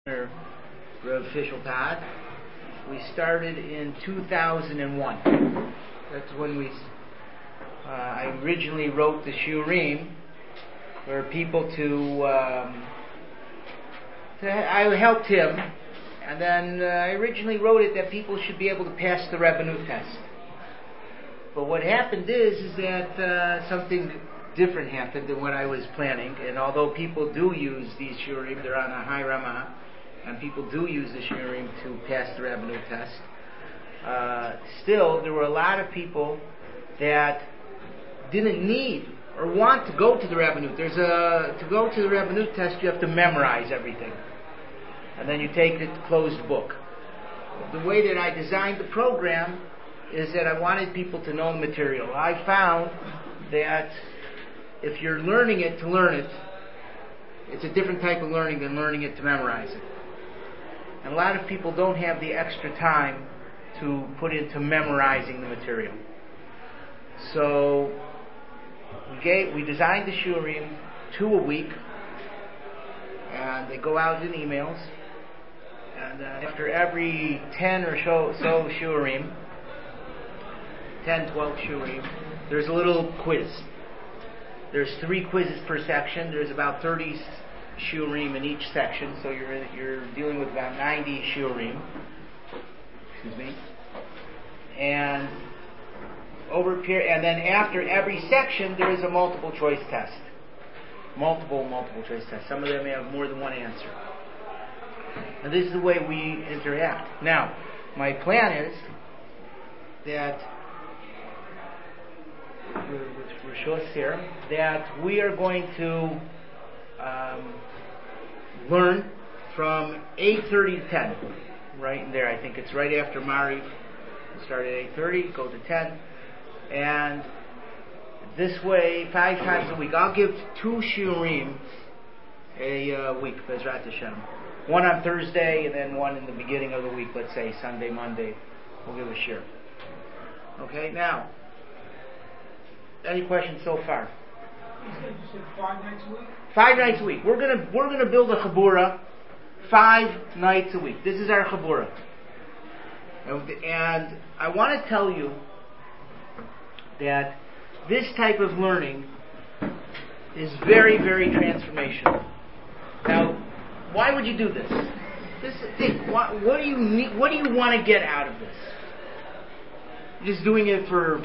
Rav Fishelpad. We started in 2001. That's when I originally wrote the Shiurim for people I helped him, and then I originally wrote it that people should be able to pass the Rabbanut test. But what happened is that something different happened than what I was planning, and although people do use these Shiurim, they're on a high Ramah, and people do use the Shiurim to pass the Rabbanut test. Still, there were a lot of people that didn't need or want to go to the Rabbanut. To go to the Rabbanut test, you have to memorize everything, and then you take the closed book. The way that I designed the program is that I wanted people to know the material. I found that if you're learning it to learn it, it's a different type of learning than learning it to memorize it. And a lot of people don't have the extra time to put into memorizing the material. So we designed the Shiurim 2 a week, and they go out in emails. And after every 10 or so Shiurim, 10, 12 Shiurim, there's a little quiz. There's 3 quizzes per section. There's about 30 Shiurim in each section, so you're dealing with about 90 Shiurim. Excuse me. And over a period, and then after every section, there is a multiple choice test. Multiple choice test. Some of them have more than one answer. And this is the way we interact. Now, my plan is that for Rosh here, that we are going to learn from 8:30 to 10. Right in there, I think it's right after Mariv. We'll start at 8:30, go to 10. And this way, 5 times a week. I'll give 2 Shiurim a week, Bezrat Hashem. One on Thursday, and then one in the beginning of the week, let's say Sunday, Monday. We'll give a shiur. Okay, now, any questions so far? You said 5 nights a week? 5 nights a week. We're gonna build a chabura 5 nights a week. This is our chabura, and I want to tell you that this type of learning is very, very transformational. Now, why would you do this? What do you need? What do you want to get out of this? You're just doing it for,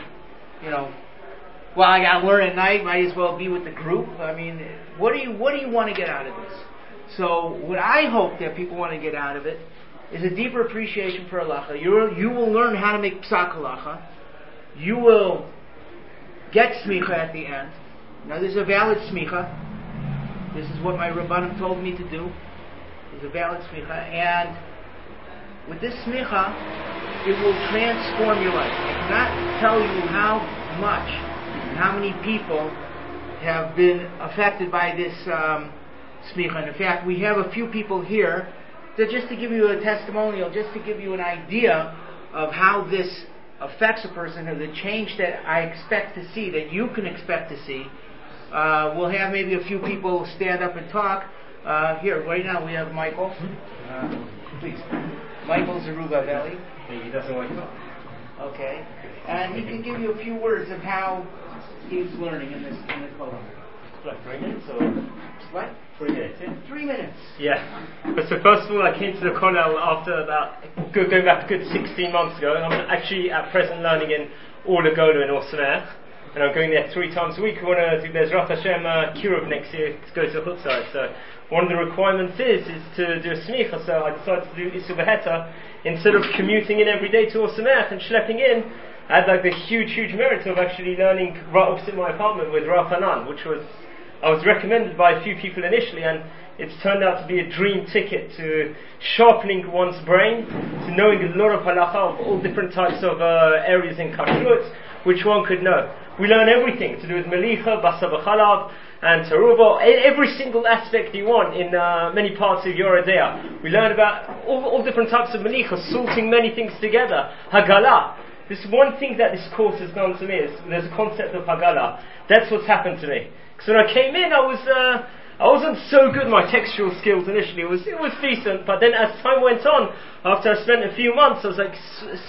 well, I got to learn at night. Might as well be with the group. I mean, what do you want to get out of this? So, what I hope that people want to get out of it is a deeper appreciation for halacha. You will learn how to make psak halacha. You will get smicha at the end. Now, this is a valid smicha. This is what my rabbanim told me to do. It's a valid smicha, and with this smicha, it will transform your life. I cannot tell you how much, how many people have been affected by this smicha. And in fact, we have a few people here that, just to give you a testimonial, just to give you an idea of how this affects a person, or the change that I expect to see, that you can expect to see. We'll have maybe a few people stand up and talk. Here, right now we have Michael. Please. Michael Zerubbabeli. He doesn't want to talk. Okay. And he can give you a few words of how he's learning in this program. Like 3 minutes or? What? 3 minutes, yeah? 3 minutes. Yeah. But so first of all, I came to the Kollel after going back a good 16 months ago. I'm actually at present learning in Orla Gola in Or Sameach. And I'm going there 3 times a week. I want to do Bezrat Hashem Kiruv next year to go to Chutzah. So one of the requirements is to do a smicha. So I decided to do Isu Beheta instead of commuting in every day to Or Sameach and schlepping in. I had the huge merit of actually learning right opposite my apartment with Rav Hanan, I was recommended by a few people initially, and it's turned out to be a dream ticket to sharpening one's brain, to knowing a lot of halacha of all different types of areas in kashrut, which one could know. We learn everything to do with melicha, basar v'chalav, and teruva, every single aspect you want in many parts of Yoreh De'ah. We learn about all different types of melicha, salting many things together, hagalah. This one thing that this course has done to me is there's a concept of hagalah. That's what's happened to me. Because when I came in, I I wasn't so good at my textual skills initially. It was decent, but then as time went on, after I spent a few months, I was like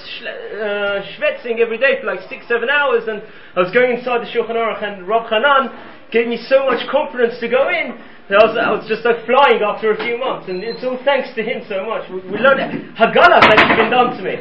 schwetzing every day for like 6-7 hours, and I was going inside the Shulchan Aruch, and Rav Hanan gave me so much confidence to go in. I was just like flying after a few months, and it's all thanks to him so much. We learned Haggalah has actually been done to me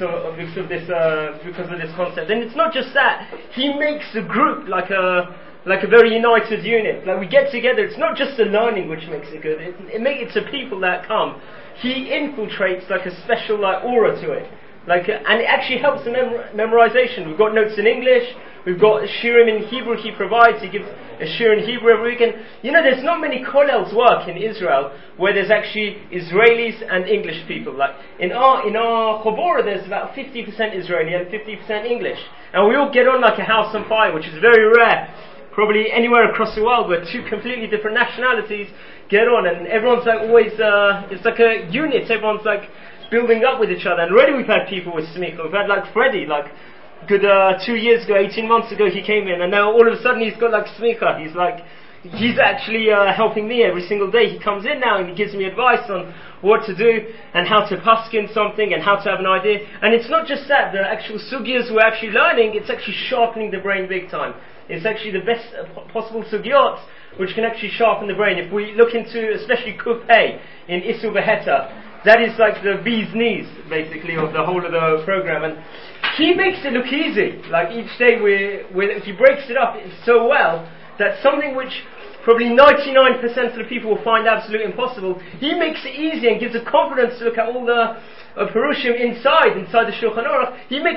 because of this concept. And it's not just that; he makes the group like a very united unit. Like we get together. It's not just the learning which makes it good. It's the people that come. He infiltrates like a special like aura to it. And it actually helps the memorization. We've got notes in English. We've got shirim in Hebrew he provides. He gives a shir in Hebrew every week. And there's not many kollels work in Israel where there's actually Israelis and English people. Like in our Chabora, there's about 50% Israeli and 50% English. And we all get on like a house on fire, which is very rare. Probably anywhere across the world where two completely different nationalities get on, and everyone's like always, it's like a unit. Everyone's like building up with each other. And already we've had people with smicha. We've had like Freddie, like good 2 years ago, 18 months ago he came in, and now all of a sudden he's got like smicha. He's actually helping me every single day. He comes in now and he gives me advice on what to do and how to paskin something and how to have an idea. And it's not just that, the actual sugyas we're actually learning, it's actually sharpening the brain big time. It's actually the best possible sugyot which can actually sharpen the brain. If we look into especially Kuf Hey in Isu Beheta, that is like the bee's knees basically of the whole of the program, and he makes it look easy. Like each day he breaks it up so well that something which probably 99% of the people will find absolutely impossible, he makes it easy and gives a confidence to look at all the Perushim inside the Shulchan Aruch. He makes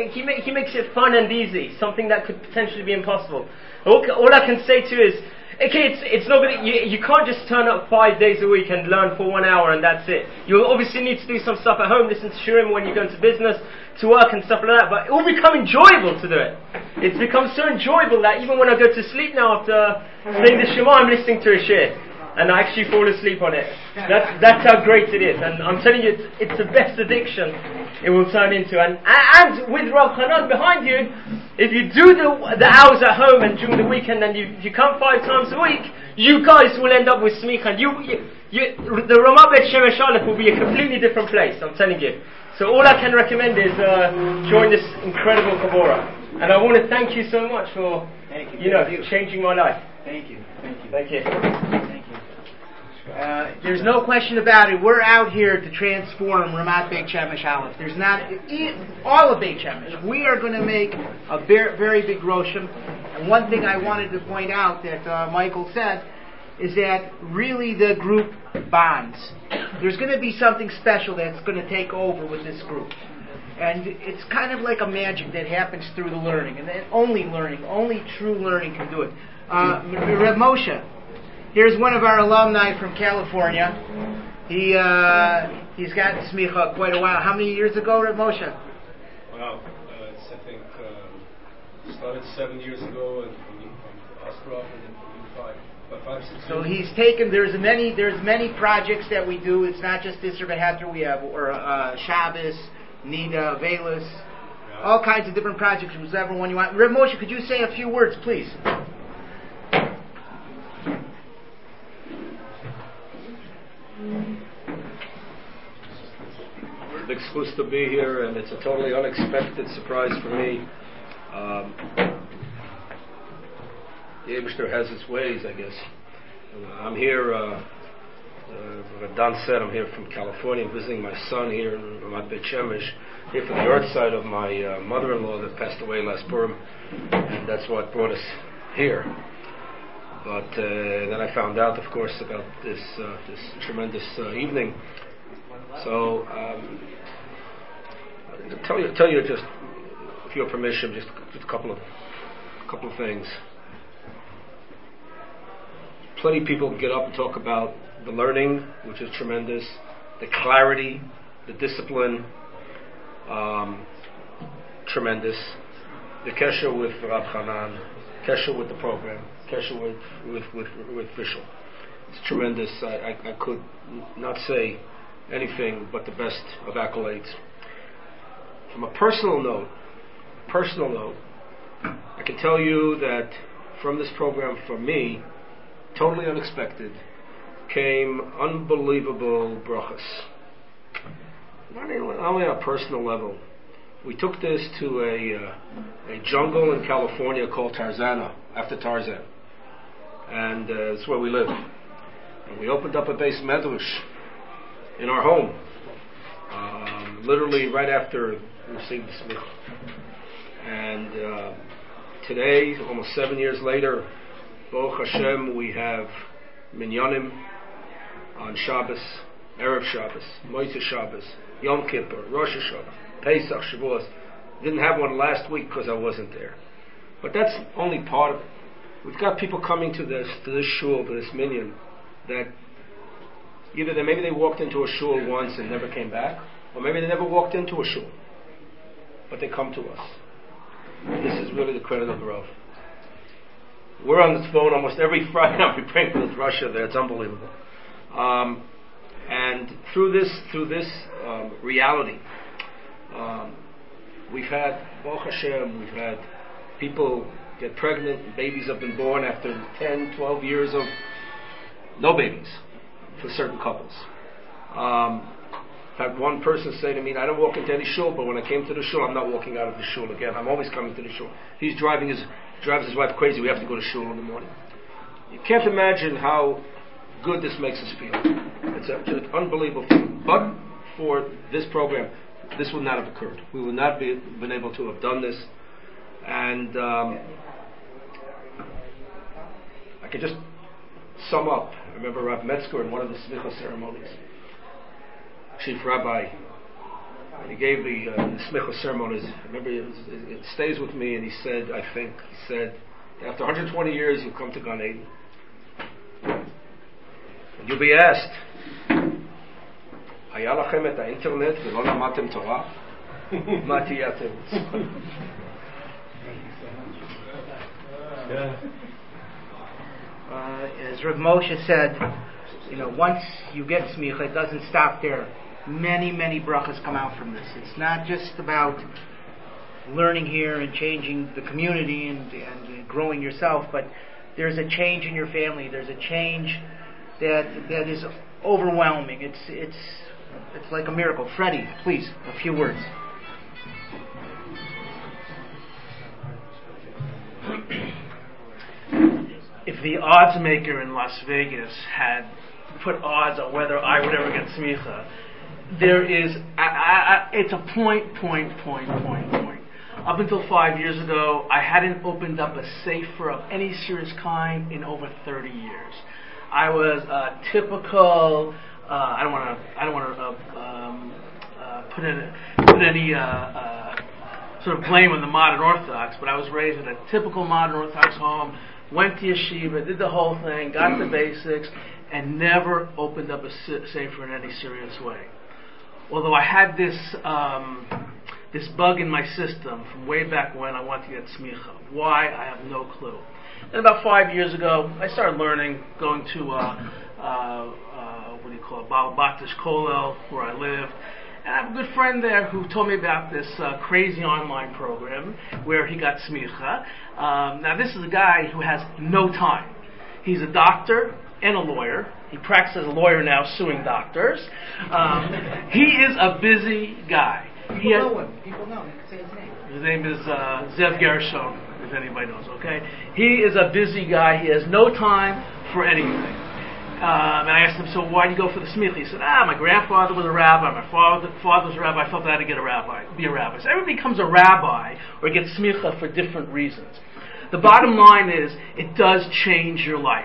it fun and easy, something that could potentially be impossible. All I can say to you is, okay, it's not gonna, you can't just turn up 5 days a week and learn for 1 hour and that's it. You'll obviously need to do some stuff at home, listen to shirim when you go into business, to work and stuff like that, but it will become enjoyable to do it. It's become so enjoyable that even when I go to sleep now after saying the Shema, I'm listening to a shir, and I actually fall asleep on it. That's how great it is, and I'm telling you, it's the best addiction it will turn into. And with Rav Hanan behind you, if you do the hours at home and during the weekend, and you come 5 times a week, you guys will end up with smicha. The Ramah Bet Shemesh Aleph will be a completely different place, I'm telling you. So all I can recommend is join this incredible Chabora. And I want to thank you so much for changing my life. Thank you. There's no question about it. We're out here to transform Ramat Beit Shemesh Aleph. There's not all of Beit Shemesh. We are going to make a very big Roshim. And one thing I wanted to point out that Michael said is that really the group bonds. There's going to be something special that's going to take over with this group. And it's kind of like a magic that happens through the learning. And only true learning can do it. Reb Moshe, here's one of our alumni from California. He's gotten smicha quite a while. How many years ago, Reb Moshe? Wow, it's I think started 7 years ago from Ostrov and then 5, 6 years. So he's taken. There's many projects that we do. It's not just Isser Beheter. We have Shabbos, Nida, Velas, all kinds of different projects. Whichever one you want. Reb Moshe, could you say a few words, please? Big schus to be here, and it's a totally unexpected surprise for me. The Eibishter has its ways, I guess. I'm here, like Don said, I'm here from California, visiting my son here in Ramat Beit Shemesh, here for the yahrzeit of my mother-in-law that passed away last Purim, and that's what brought us here. But then I found out, of course, about this tremendous evening. So, tell you just, with your permission, just a couple of things. Plenty of people get up and talk about the learning, which is tremendous, the clarity, the discipline, tremendous, the kesher with Rav Hanan, kesher with the program, kesher with Fishel. It's tremendous. I could not say anything but the best of accolades. From a personal note, I can tell you that from this program, for me, totally unexpected, came unbelievable brachas. Not only on a personal level. We took this to a jungle in California called Tarzana, after Tarzan. And it's where we live. And we opened up a beis medrash in our home, literally right after we received the smicha. And today, almost 7 years later, Baruch Hashem, we have minyanim on Shabbos, Erev Shabbos, Motzei Shabbos, Yom Kippur, Rosh Hashanah, Pesach, Shavuos. Didn't have one last week because I wasn't there. But that's only part of it. We've got people coming to this shul, to this minyan, that either maybe they walked into a shul once and never came back, or maybe they never walked into a shul, but they come to us. This is really the credit of the Rav. We're on this phone almost every Friday night. We bring to Russia there. It's unbelievable. And through this reality, we've had, Baruch Hashem, we've had people get pregnant, and babies have been born after 10, 12 years of no babies for certain couples. I've had one person say to me, I don't walk into any shul, but when I came to the shul, I'm not walking out of the shul again. I'm always coming to the shul. He drives his wife crazy. We have to go to shul in the morning. You can't imagine how good this makes us feel. It's an unbelievable feeling. But for this program, this would not have occurred. We would not been able to have done this. And I can just sum up. I remember Rav Metzger in one of the smicha ceremonies, chief rabbi, and he gave the smicha ceremonies. I remember it stays with me, and he said, after 120 years you'll come to Gan Eden. And you'll be asked, היה לכם את האינטרנט ולא למדתם תורה? מה תהיה התירוץ? As Rav Moshe said, once you get smicha, it doesn't stop there. Many, many brachas come out from this. It's not just about learning here and changing the community and growing yourself, but there's a change in your family. There's a change that is overwhelming. It's like a miracle. Freddie, please, a few words. If the odds maker in Las Vegas had put odds on whether I would ever get smicha, there is, it's a point. Up until 5 years ago, I hadn't opened up a sefer of any serious kind in over 30 years. I was a typical. I don't want to put any sort of blame on the modern Orthodox, but I was raised in a typical modern Orthodox home. Went to yeshiva, did the whole thing, got the basics, and never opened up a sefer in any serious way. Although I had this bug in my system from way back when I wanted to get smicha. Why? I have no clue. And about 5 years ago, I started learning, going to Baal Batish Kollel, where I lived. And I have a good friend there who told me about this crazy online program where he got smicha. Now this is a guy who has no time. He's a doctor and a lawyer. He practices as a lawyer now, suing doctors. He is a busy guy. People know him. People know him. Say his name. His name is Zev Gershon, if anybody knows, okay? He is a busy guy. He has no time for anything. And I asked him, so why do you go for the smicha? He said, my grandfather was a rabbi, my father was a rabbi, I felt I had to be a rabbi. So everybody becomes a rabbi or gets smicha for different reasons. The bottom line is, it does change your life.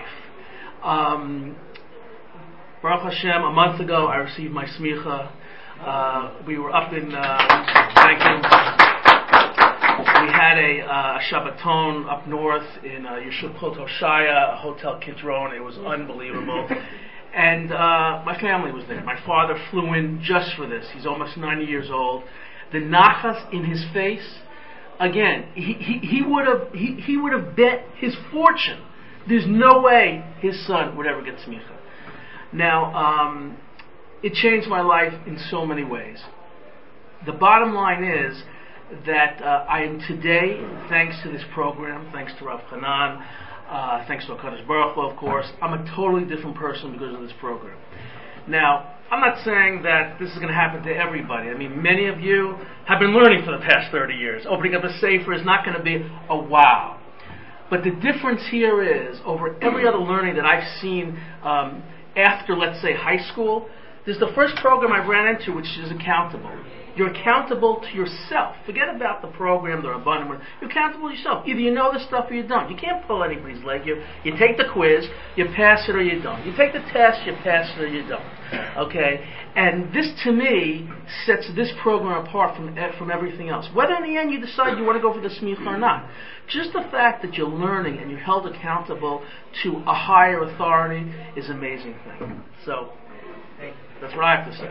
Baruch Hashem, a month ago I received my smicha. We were up in, thank you. We had a Shabbaton up north in Yeshua Kol Hoshaya, Hotel Kidron. It was unbelievable. And my family was there. My father flew in just for this. He's almost 90 years old. The nachas in his face, again, he would have bet his fortune. There's no way his son would ever get smicha. Now, it changed my life in so many ways. The bottom line is that I am today, thanks to this program, thanks to Rav Hanan, thanks to HaKadosh Baruch Hu, of course. I'm a totally different person because of this program. Now, I'm not saying that this is going to happen to everybody. I mean, many of you have been learning for the past 30 years. Opening up a sefer is not going to be a wow. But the difference here is, over every other learning that I've seen after, let's say, high school, this is the first program I've ran into which is accountable. You're accountable to yourself. Forget about the program, the Rabbanim. You're accountable to yourself. Either you know the stuff or you don't. You can't pull anybody's leg. You take the quiz, you pass it or you don't. You take the test, you pass it or you don't. Okay? And this, to me, sets this program apart from everything else. Whether in the end you decide you want to go for the smicha or not. Just the fact that you're learning and you're held accountable to a higher authority is an amazing thing. So, that's what I have to say.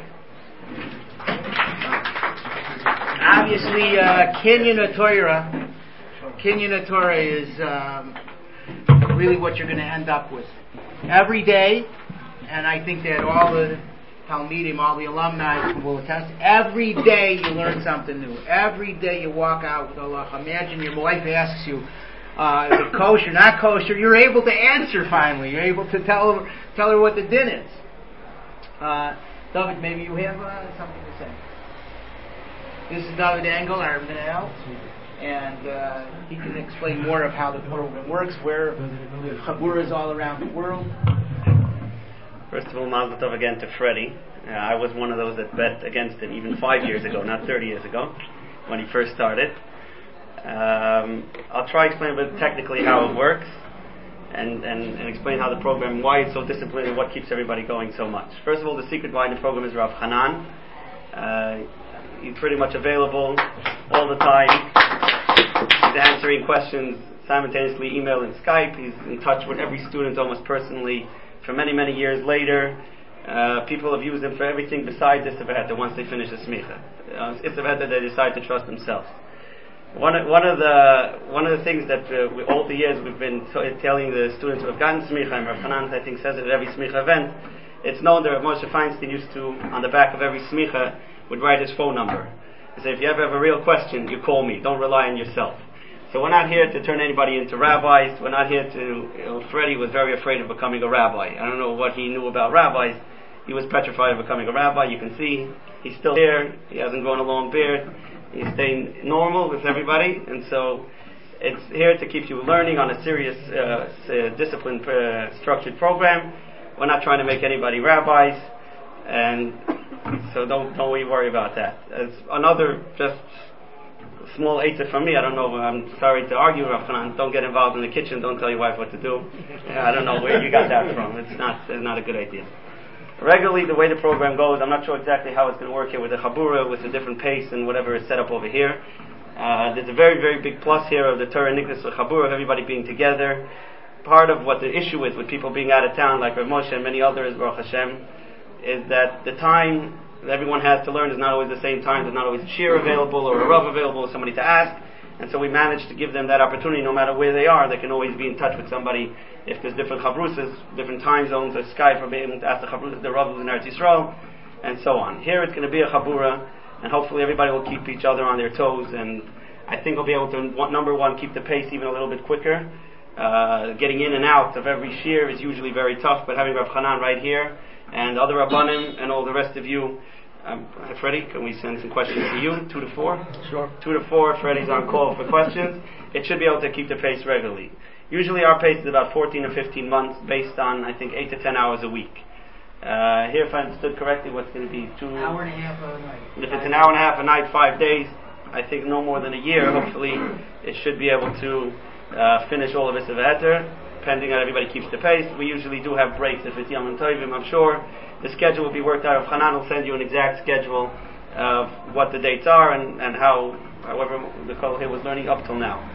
Obviously, Kinyan Torah is really what you're going to end up with every day, and I think that all the Talmidim, all the alumni will attest. Every day you learn something new. Every day you walk out with Allah. Imagine your wife asks you, is it kosher, not kosher? You're able to answer finally. You're able to tell her what the din is. David, maybe you have something to say. This is David Engel, our Menel, and he can explain more of how the program works, where the Chabura is all around the world. First of all, Mazel Tov again to Freddie. I was one of those that bet against him even 5 years ago, not 30 years ago, when he first started. I'll try to explain a bit technically how it works, and explain how the program, why it's so disciplined and what keeps everybody going so much. First of all, the secret why the program is Rav Hanan. He's pretty much available all the time. He's answering questions simultaneously, email and Skype. He's in touch with every student almost personally for many, many years later. People have used him for everything besides Isaveta once they finish the smicha. Isaveta, they decide to trust themselves. One of the things that all the years we've been telling the students who have gotten smicha, and Rav Hanan I think says it at every smicha event, it's known that Rav Moshe Feinstein used to, on the back of every smicha, would write his phone number. He said, if you ever have a real question, you call me. Don't rely on yourself. So we're not here to turn anybody into rabbis. We're not here to... Freddie was very afraid of becoming a rabbi. I don't know what he knew about rabbis. He was petrified of becoming a rabbi. You can see he's still here. He hasn't grown a long beard. He's staying normal with everybody. And so it's here to keep you learning on a serious, disciplined, structured program. We're not trying to make anybody rabbis. And so don't worry about that. As another just small eitzah from me, I don't know, I'm sorry to argue, Rav Hanan, don't get involved in the kitchen, don't tell your wife what to do. I don't know where you got that from. It's not a good idea. Regularly, the way the program goes, I'm not sure exactly how it's going to work here with the Chabura, with the different pace and whatever is set up over here. There's a very, very big plus here of the Torah Nichnas with Chabura, of everybody being together. Part of what the issue is with people being out of town, like Rav Moshe and many others, Baruch Hashem, is that the time that everyone has to learn is not always the same time. There's not always a shir available or a rav available or somebody to ask. And so we manage to give them that opportunity no matter where they are. They can always be in touch with somebody if there's different chavrusas, different time zones, or Skype for being able to ask the chavrusas, the ravs in Eretz Yisrael, and so on. Here it's going to be a chabura, and hopefully everybody will keep each other on their toes, and I think we'll be able to, number one, keep the pace even a little bit quicker. Getting in and out of every shir is usually very tough, but having Rav Hanan right here, and other Rabbanim, and all the rest of you, Freddie, can we send some questions to you? 2 to 4? Sure. 2 to 4, Freddie's on call for questions. It should be able to keep the pace regularly. Usually our pace is about 14 or 15 months based on, I think, 8 to 10 hours a week. Here, if I understood correctly, what's going to be hour and a half a night. If it's an hour and a half a night, 5 days, I think no more than a year, hopefully, it should be able to finish all of it Heter, depending on everybody keeps the pace. We usually do have breaks if it's Yom Tovim, I'm sure. The schedule will be worked out. Hanan will send you an exact schedule of what the dates are and however the Kol here was learning up till now.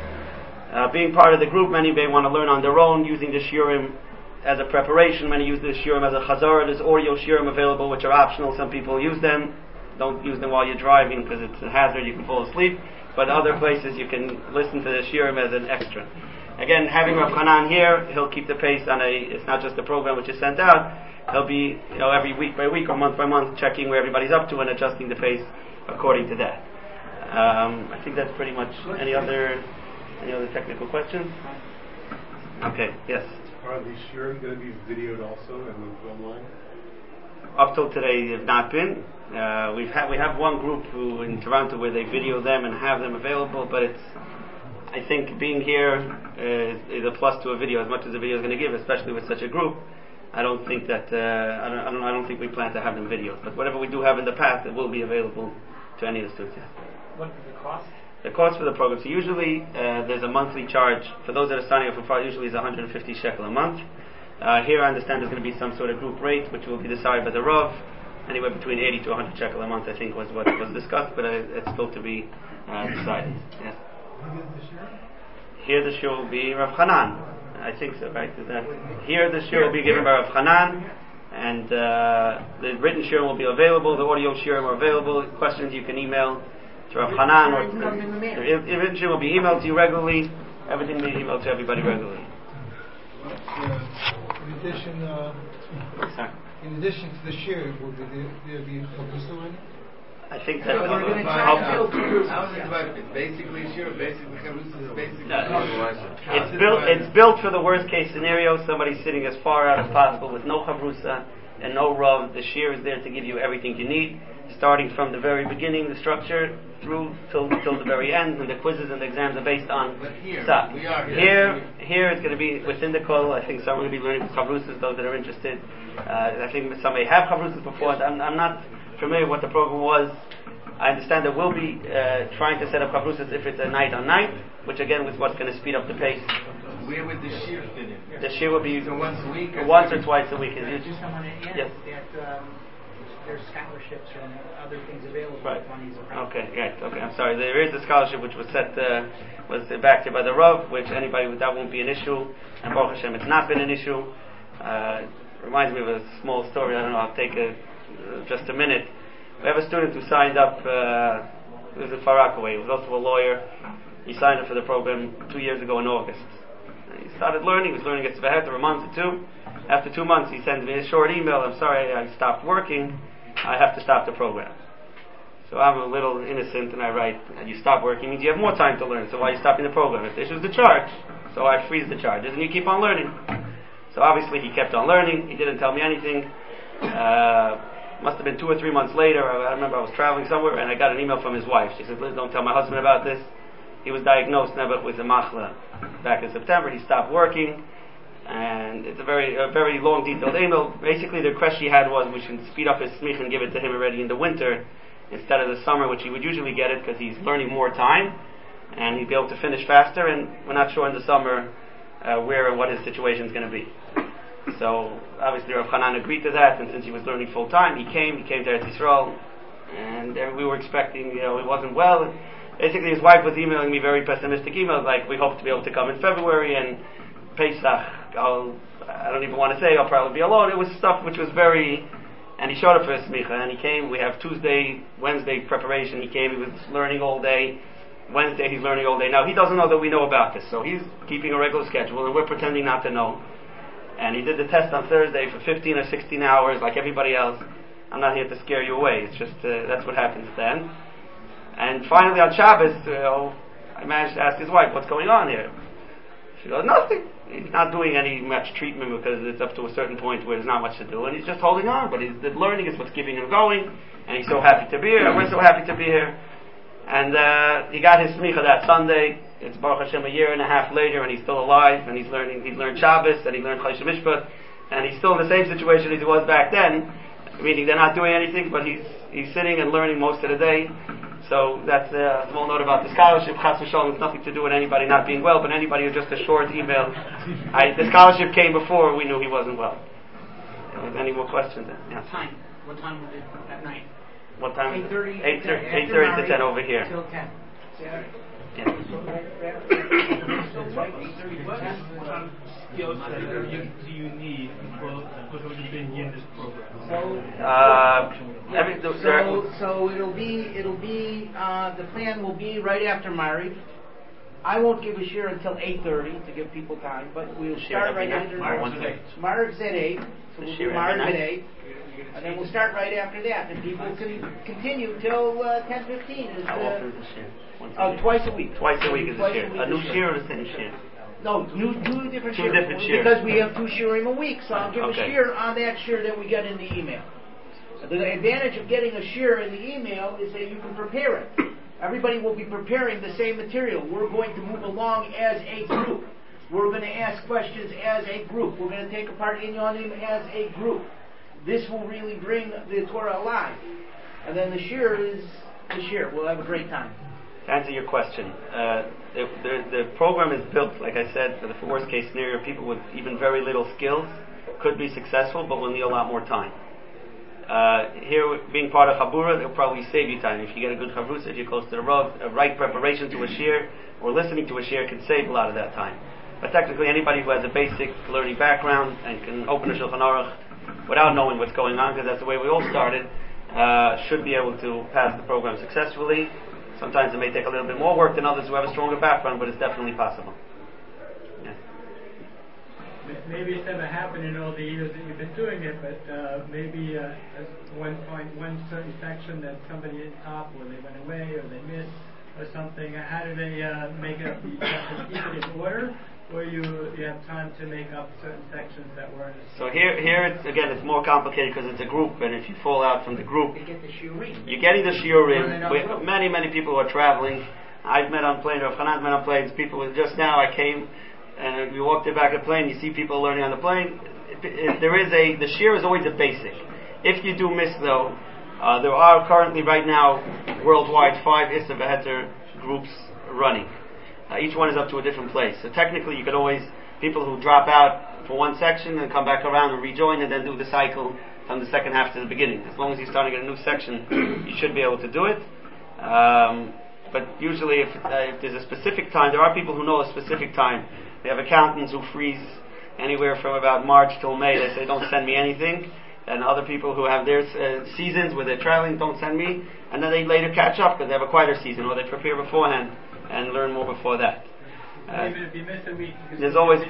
Being part of the group, many may want to learn on their own, using the shiurim as a preparation. Many use the shiurim as a chazara. There's audio shiurim available, which are optional. Some people use them. Don't use them while you're driving because it's a hazard. You can fall asleep. But other places you can listen to the shiurim as an extra. Again, having Rav Hanan here, he'll keep the pace on it's not just the program which is sent out. He'll be, every week by week or month by month checking where everybody's up to and adjusting the pace according to that. I think that's pretty much any other technical questions? Okay, yes. Are these shiurim going to be videoed also and moved online? Up till today, they have not been. We have one group who in Toronto where they video them and have them available, but I think being here is a plus to a video as much as a video is going to give, especially with such a group. I don't think that I don't think we plan to have them videos, but whatever we do have in the past, it will be available to any of the students. What is the cost? The cost for the program. So usually there's a monthly charge for those that are signing up for Friday. Usually is 150 shekel a month. Here I understand there's going to be some sort of group rate which will be decided by the Rav. Anywhere between 80 to 100 shekel a month, I think, was what was discussed, but it's still to be decided. Yes. Here the shiur will be Rav Hanan. I think so, right? Is that here the shiur will be given by Rav Hanan, and the written shiur will be available. The audio shiur are available. Questions you can email to Rav Hanan, or the written shiur will be emailed to you regularly. Everything will be emailed to everybody regularly. In addition to the shiur, will there be a chavrusa in it? I think that We're going to try to How is it divided? Basically shiur, basically chavrusa, basically. It's built for the worst case scenario. Somebody sitting as far out as possible with no chavrusa and no rav. The shiur is there to give you everything you need, starting from the very beginning, the structure, through till the very end, and the quizzes and the exams are based on. But here, Sa. we are Here it's going to be within the kol. I think some are going to be learning chavrusas, those that are interested. I think some may have chavrusas before. I'm not familiar with what the program was. I understand that we'll be trying to set up chavrusas if it's a night on night, which again is what's going to speed up the pace. Where would the shiur fit in? The shiur will be So once a week? once or twice a week. Just someone Yes. that there's scholarships and other things available. Right. If one needs a Okay, right. Okay, I'm sorry. There is a scholarship which was backed by the Rav, which anybody that won't be an issue. And Baruch Hashem, it's not been an issue. Reminds me of a small story. I don't know. I'll take just a minute. We have a student who signed up. He was in Far Rockaway. He was also a lawyer. He signed up for the program 2 years ago in August. He started learning. He was learning at Tzvahet for a month or two. After 2 months, he sends me a short email. I'm sorry, I stopped working. I have to stop the program. So I'm a little innocent, and I write, and you stop working means you have more time to learn. So why are you stopping the program? If this is the charge, so I freeze the charges, and you keep on learning. So obviously he kept on learning. He didn't tell me anything. Must have been 2 or 3 months later. I remember I was traveling somewhere, and I got an email from his wife. She said, "Liz, don't tell my husband about this." He was diagnosed never with a machla back in September. He stopped working, and it's a very long, detailed email. Basically, the request she had was we should speed up his smich and give it to him already in the winter instead of the summer, which he would usually get it because he's learning more time, and he'd be able to finish faster. And we're not sure in the summer where and what his situation is going to be. So obviously Rav Hanan agreed to that, and since he was learning full time, he came to Eretz Yisrael, and we were expecting, he wasn't well. Basically, his wife was emailing me very pessimistic emails, like, we hope to be able to come in February, and Pesach, I don't even want to say, I'll probably be alone. It was stuff which was very, and he showed up for his smicha, and he came. We have Tuesday, Wednesday preparation. He came, he was learning all day. Wednesday, he's learning all day. Now, he doesn't know that we know about this, so he's keeping a regular schedule, and we're pretending not to know. And he did the test on Thursday for 15 or 16 hours, like everybody else. I'm not here to scare you away. It's just, that's what happens then. And finally on Shabbos, I managed to ask his wife, what's going on here? She goes, nothing. He's not doing any much treatment because it's up to a certain point where there's not much to do, and he's just holding on. But the learning is what's keeping him going, and he's so happy to be here, and we're so happy to be here. And he got his smicha that Sunday. It's Baruch Hashem a year and a half later, and he's still alive, and he's learned Shabbos, and he learned Choshen Mishpat, and he's still in the same situation as he was back then, meaning they're not doing anything, but he's sitting and learning most of the day. So that's a small note about the scholarship. Chas v'shalom has nothing to do with anybody not being well, but anybody who just a short email. The scholarship came before we knew he wasn't well. Any more questions? Yeah. Time. What time was it at night? What time? 8:30. 8:30 to 10 over here. Till 10. Yeah. What skills do you need because of being in this program? So it'll be the plan will be right after Mariv. I won't give a shiur until 8:30 to give people time, but we'll start right after Mariv's at 8, so we'll do Mariv at 8, and then we'll start right after that, and people can continue till 10:15. How often is the shiur? Twice a week. Twice a week is the shiur. A new shiur or the same shiur? No, two different Two shiur. different shiur. Because we have 2 shiurim a week, so I'll give Okay. a shiur on that shiur that we get in the email. The advantage of getting a shiur in the email is that you can prepare it. Everybody will be preparing the same material. We're going to move along as a group. We're going to ask questions as a group. We're going to take apart Inyanim as a group. This will really bring the Torah alive. And then the shiur is the shiur. We'll have a great time. To answer your question, the program is built, like I said, for the worst case scenario. People with even very little skills could be successful, but will need a lot more time. Here, being part of Chabura, they'll probably save you time. If you get a good Chavrusa, if you're close to the Rav, a right preparation to a shiur, or listening to a shiur can save a lot of that time. But technically, anybody who has a basic learning background and can open a Shulchan Aruch without knowing what's going on, because that's the way we all started, should be able to pass the program successfully. Sometimes it may take a little bit more work than others who have a stronger background, but it's definitely possible. Yeah. Maybe it's never happened in all the years that you've been doing it, but maybe at one point, one certain section that somebody didn't top, or they went away, or they missed, or something. How do they make it up? You have to keep it in order, or you have time to make up certain sections that weren't. So here it's more complicated because it's a group, and if you fall out from the group, You get the shiurim. you're getting the shiurim with many people who are traveling. I've met on planes, or Chanan's met on planes. People, just now I came, and we walked back a plane, you see people learning on the plane. The shiur is always a basic. If you do miss though, there are currently right now worldwide 5 Issa V'Heter groups running. Each one is up to a different place. So technically you could always, people who drop out for one section and come back around and rejoin and then do the cycle from the second half to the beginning. As long as you're starting at a new section, you should be able to do it. But usually if there's a specific time, there are people who know a specific time. We have accountants who freeze anywhere from about March till May. They say, don't send me anything. And other people who have their seasons where they're traveling, don't send me. And then they later catch up because they have a quieter season, or they prepare beforehand and learn more before that. Even if you miss a week, there's always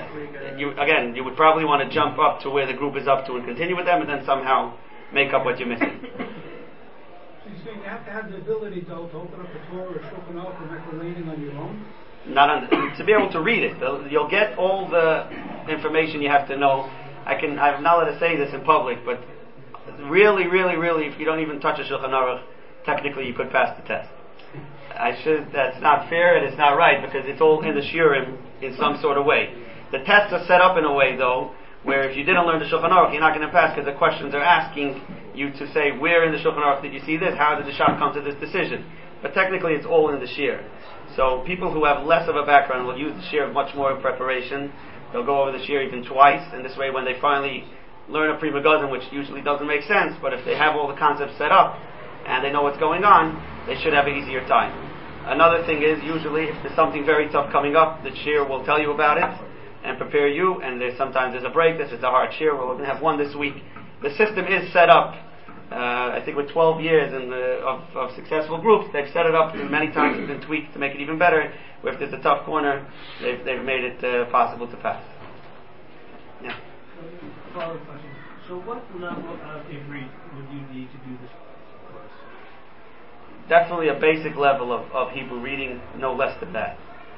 you would probably want to jump up to where the group is up to and continue with them, and then somehow make up what you're missing. So you say you have to have the ability to open up the Torah or Shulchan Aruch or make a reading on your own? To be able to read it. You'll get all the information you have to know. I'm not allowed to say this in public, but really, if you don't even touch a Shulchan Aruch, technically you could pass the test. That's not fair and it's not right, because it's all in the shiurim in some sort of way. The tests are set up in a way though, where if you didn't learn the Shulchan Aruch, you're not going to pass, because the questions are asking you to say, where in the Shulchan Aruch did you see this? How did the shop come to this decision? But technically it's all in the shiur. So people who have less of a background will use the shiur much more in preparation. They'll go over the shiur even twice, and this way when they finally learn a Pri Megadim, which usually doesn't make sense, but if they have all the concepts set up and they know what's going on, they should have an easier time. Another thing is, usually if there's something very tough coming up, the shiur will tell you about it and prepare you, and sometimes there's a break. This is a hard shiur. We're going to have one this week. The system is set up, I think with 12 years of successful groups, they've set it up many times. It's been tweaked to make it even better, where if there's a tough corner, they've made it possible to pass. Yeah. Follow-up question. So what level of Ivrit would you need to do this course? Definitely a basic level of Hebrew reading, no less than that.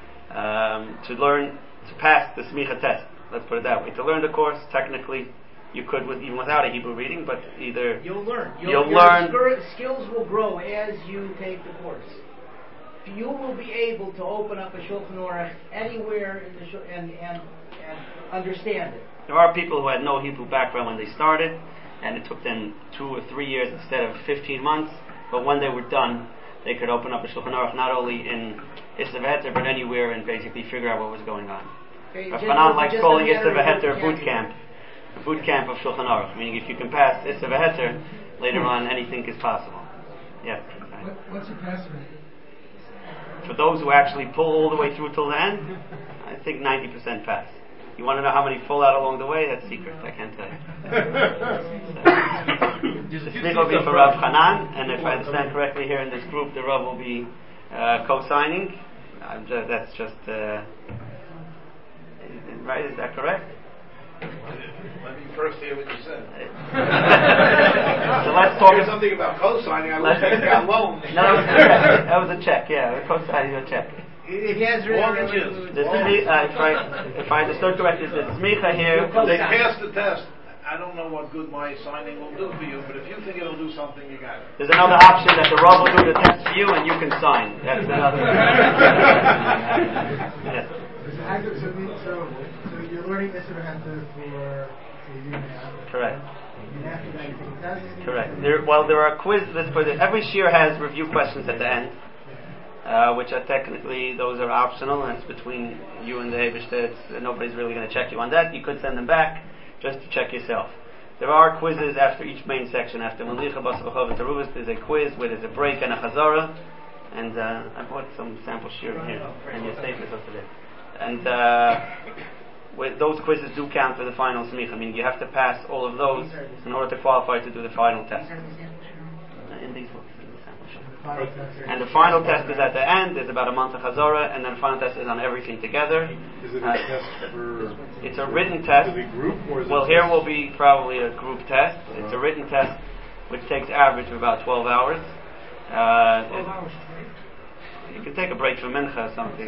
To pass the Smicha test, let's put it that way. To learn the course, technically, you could even without a Hebrew reading, but either... You'll learn. You'll learn. Your skills will grow as you take the course. You will be able to open up a Shulchan Aruch anywhere in the and understand it. There are people who had no Hebrew background when they started, and it took them 2 or 3 years instead of 15 months. But when they were done, they could open up a Shulchan Aruch not only in Issa V'Heter but anywhere and basically figure out what was going on. Hanan likes calling Issa V'Heter boot camp of Shulchan Aruch, meaning if you can pass Issa V'Heter, later on anything is possible. Yes. What's your pass rate? For those who actually pull all the way through till the end, I think 90% pass. You want to know how many fall out along the way? That's secret. I can't tell you. The Smicha will be for Rav Hanan, and if I understand correctly here in this group, the Rav will be co-signing. That's just right. Is that correct? Let me first hear what you said. So let's talk about something about co-signing. I was thinking about loan. No, that was a check. Yeah, co-signing a check. If he has All the Jews. If I understood correctly, the smicha here. They pass the test. I don't know what good my signing will do for you, but if you think it'll do something, you got it. There's another option that the Rav will do the test for you and you can sign. That's another. Yes. So you're learning this for you now. Correct. And after that, you take a test? Correct. There are quizzes for every shiur has review questions at the end, which are technically, those are optional, and it's between you and the Eibishter. Nobody's really going to check you on that. You could send them back just to check yourself. There are quizzes after each main section. After Malicha, Basar B'chol, and Terubas, there's a quiz where there's a break and a chazara. And I bought some sample shiur here, and your statement of today. And those quizzes do count for the final smicha. I mean, you have to pass all of those in order to qualify to do the final test. In these books, in the sample shiur. And the final test is at the end. There's about a month of chazara, and then the final test is on everything together. Is it a test for? It's a written test. Is it a group or is well, it here will be probably a group test. It's a written test, which takes average of about 12 hours. 12 hours straight? You can take a break from mincha or something.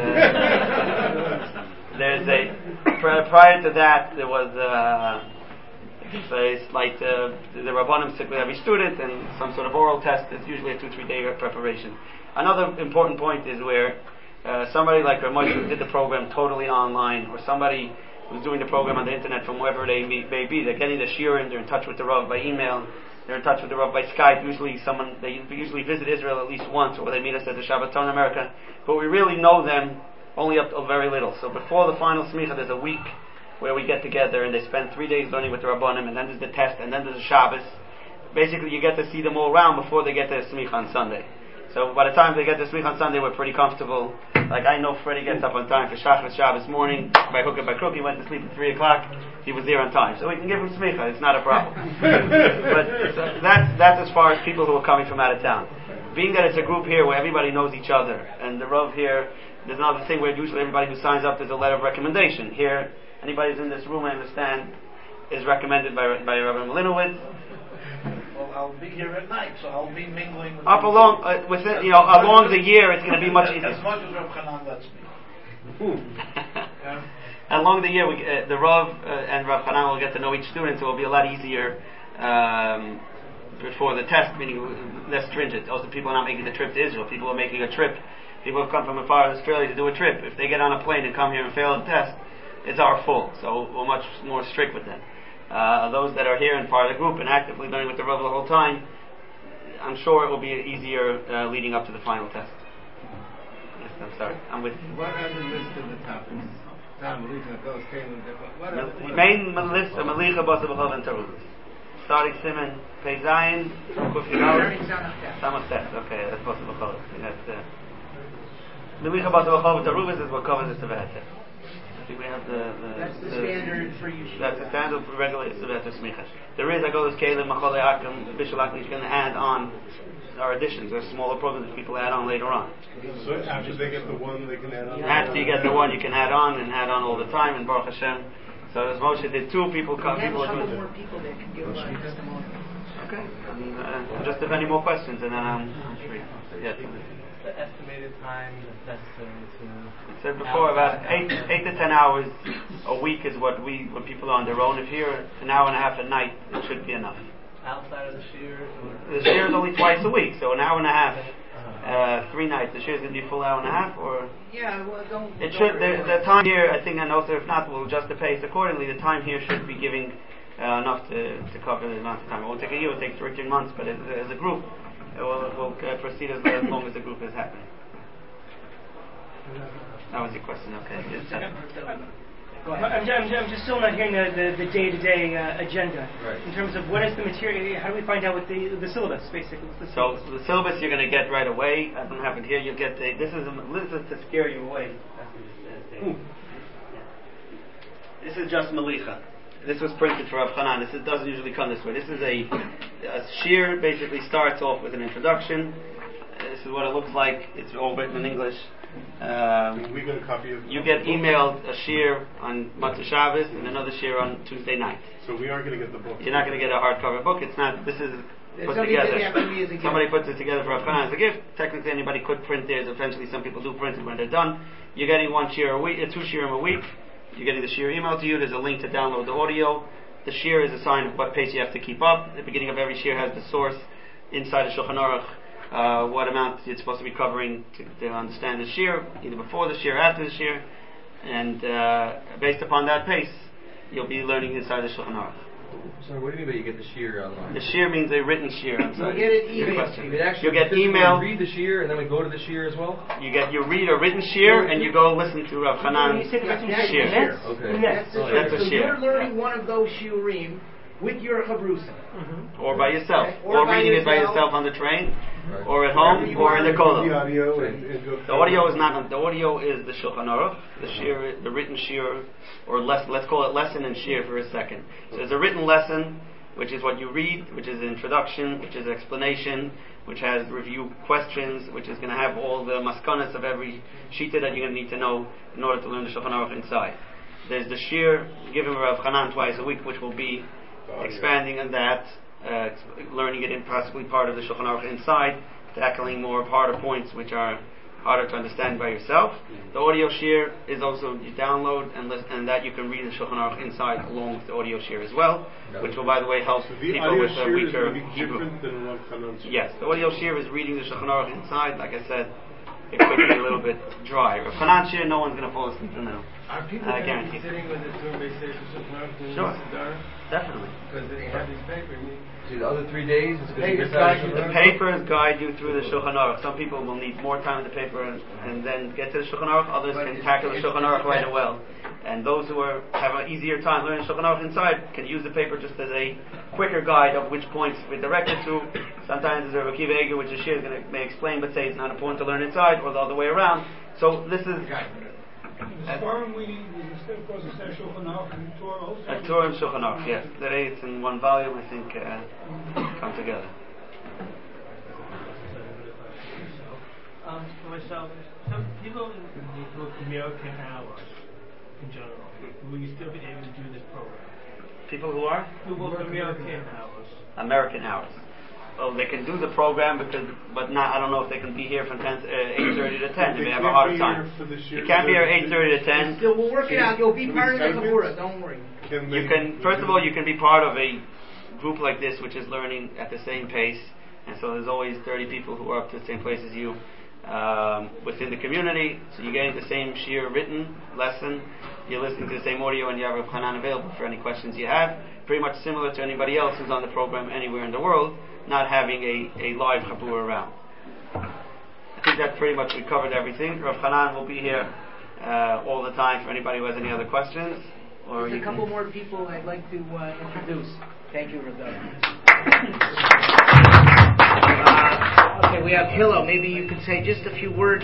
There's prior to that there was a slight the Rabbanim sit with every student and some sort of oral test. It's usually a 2-3 day preparation. Another important point is where somebody like Rav Moshe who did the program totally online, or somebody who's doing the program on the internet from wherever they may be, they're getting the shiurim, they're in touch with the Rav by email, they're in touch with the Rav by Skype. They usually visit Israel at least once, or they meet us at the Shabbaton in America, but we really know them only up to very little. So before the final smicha, there's a week where we get together and they spend 3 days learning with the Rabbanim, and then there's the test, and then there's the Shabbos. Basically, you get to see them all around before they get their smicha on Sunday. So by the time they get the smicha on Sunday, we're pretty comfortable. Like I know Freddie gets up on time for Shachris Shabbos morning. By hook or by crook, he went to sleep at 3 o'clock. He was there on time, so we can give him smicha. It's not a problem. But that's as far as people who are coming from out of town. Being that it's a group here where everybody knows each other, and the Rav here, there's another thing where usually everybody who signs up, there's a letter of recommendation. Here, anybody who's in this room, I understand, is recommended by Rabbi Malinowitz. Well, I'll be here at night, so I'll be mingling with along along the year, it's going to be much easier. As much as Rav Hanan lets me. Along the year, the Rav and Rav Hanan will get to know each student, so it will be a lot easier before the test, meaning less stringent. Also, people are not making the trip to Israel. People are making a trip. People have come from afar as Australia to do a trip. If they get on a plane and come here and fail the test, it's our fault. So we're much more strict with them. Those that are here and part of the group and actively learning with the Rav the whole time, I'm sure it will be easier leading up to the final test. Yes, I'm sorry. I'm with you. What are the list of the topics? Main list of Malicha, Basar B'chol, and Terubas. Starting Siman, Pei Zayin, Kuf Yudal, Samach Tet. Okay, that's Basar B'chol. That's Malicha, Basar B'chol, and Terubas is what covers the Sevahet. I think we have that's the standard for you. That's the standard for regular Sevahet Smicha. There is Agolas Kelim, Machol Akim, Bishul Akli, going to add on our additions. There's smaller programs that people add on later on. So after they get the one, they can add on? After you get the one, you can add on all the time, and Baruch Hashem. So as Moshe did 2 people come. We have a couple more people that can give us a testimony. Okay. Just if any more questions, and then I'm free. Yes. The estimated time that's necessary to... I said before, about 8 to 10 hours a week is when people are on their own. If here, an hour and a half a night, it should be enough. Outside of the shiur? The shiur is only twice a week, so an hour and a half, 3 nights. The shiur is going to be a full hour and a half, or... Yeah, well, don't... It should, the time here, I think, and also if not, we'll adjust the pace accordingly. The time here should be giving enough to cover the amount of time. It won't take a year, it will take 13 months, but as a group, we'll proceed as long as the group is happening. That was your question, okay. I'm just still not hearing the day-to-day agenda. Right. In terms of what is the material, how do we find out what the syllabus, basically? So the syllabus you're going to get right away. I don't have it here. You'll get this is to scare you away. This is just Malicha. This was printed for Rav Hanan. This doesn't usually come this way. This is a shiur. Basically starts off with an introduction. This is what it looks like. It's all written in English. We got a copy of. You get emailed a shiur on Matzah Shabbos and another shiur on Tuesday night. So we aren't going to get the book. You're not going to get a hardcover book. It's not. This is put Somebody together. did that for me as a gift. Somebody puts it together for Rav Chanan as a gift. Technically, anybody could print theirs. Eventually, some people do print it when they're done. You're getting 1 shiur a week, 2 shiurim a week. You're getting the shiur emailed to you. There's a link to download the audio. The shiur is a sign of what pace you have to keep up. The beginning of every shiur has the source inside the Shulchan Aruch, what amount it's supposed to be covering to understand the shiur, either before the shiur, after the shiur, and based upon that pace, you'll be learning inside the Shulchan Aruch. So what do you mean by you get the shiur online? The shiur means a written shiur. You get it emailed. You get email. Read the shiur and then we go to the shiur as well. You read a written shiur and you go listen to Rav Chanan's shiur. Okay. That's a so shiur. you're learning one of those shiurim with your chavrusa. Or by yourself. Okay. Or reading it by yourself on the train. Right. Or at home, or in the kollel. The audio is not. The audio is the Shulchan Aruch, the shiur, the written shiur, or let's call it lesson and shiur for a second. So there's a written lesson, which is what you read, which is an introduction, which is explanation, which has review questions, which is going to have all the maskanas of every shita that you're going to need to know in order to learn the Shulchan Aruch inside. There's the shiur given by Rav Chanan twice a week, which will be expanding on that. Learning it in possibly part of the Shulchan Aruch inside, tackling more harder points which are harder to understand by yourself. The audio shiur is also you download and that you can read the Shulchan Aruch inside along with the audio shiur as well, which will by the way help people with a weaker Hebrew. Yes, the audio shiur is reading the Shulchan Aruch inside. Like I said, it could be a little bit dry. Rav Chanan shiur, no one's going to fall asleep to now. Are people guarantee. sitting with the Zoom base station Shulchan Aruch? Sure. Definitely. Because they have these papers. So the other 3 days is going to be the papers guide you through the Shulchan Aruch. Some people will need more time with the paper and then get to the Shulchan Aruch. Others can tackle the Shulchan Aruch right away. And those who have an easier time learning Shulchan Aruch inside can use the paper just as a quicker guide of which points we're directed to. Sometimes there's a Rav Akiva Eiger, which the shiur may explain, but say it's not important to learn inside, or the other way around. So this is. The Torah of course, instead of Shulchan Aruch and Torah also. Torah and Shulchan Aruch, yes. Today it's in one volume, I think, come together. For myself, some people in American hours, in general, will you still be able to do this program? People who are? Who work American hours. American hours. Well, they can do the program but not. I don't know if they can be here from 8:30 to 10. They may have a harder time. You can't be here 8:30 to 10. Still, we'll work it out. You'll be part of the Chabura. Don't worry. You can. First of all, you can be part of a group like this, which is learning at the same pace. And so there's always 30 people who are up to the same place as you within the community. So you're getting the same shiur written lesson. You're listening to the same audio, and you have Rav Chanan available for any questions you have. Pretty much similar to anybody else who's on the program anywhere in the world, not having a live chabur around. I think that pretty much we covered everything. Rav Chanan will be here all the time for anybody who has any other questions. Or There's a couple more people I'd like to introduce. Thank you, Rav. Okay, we have Hillel. Maybe you could say just a few words.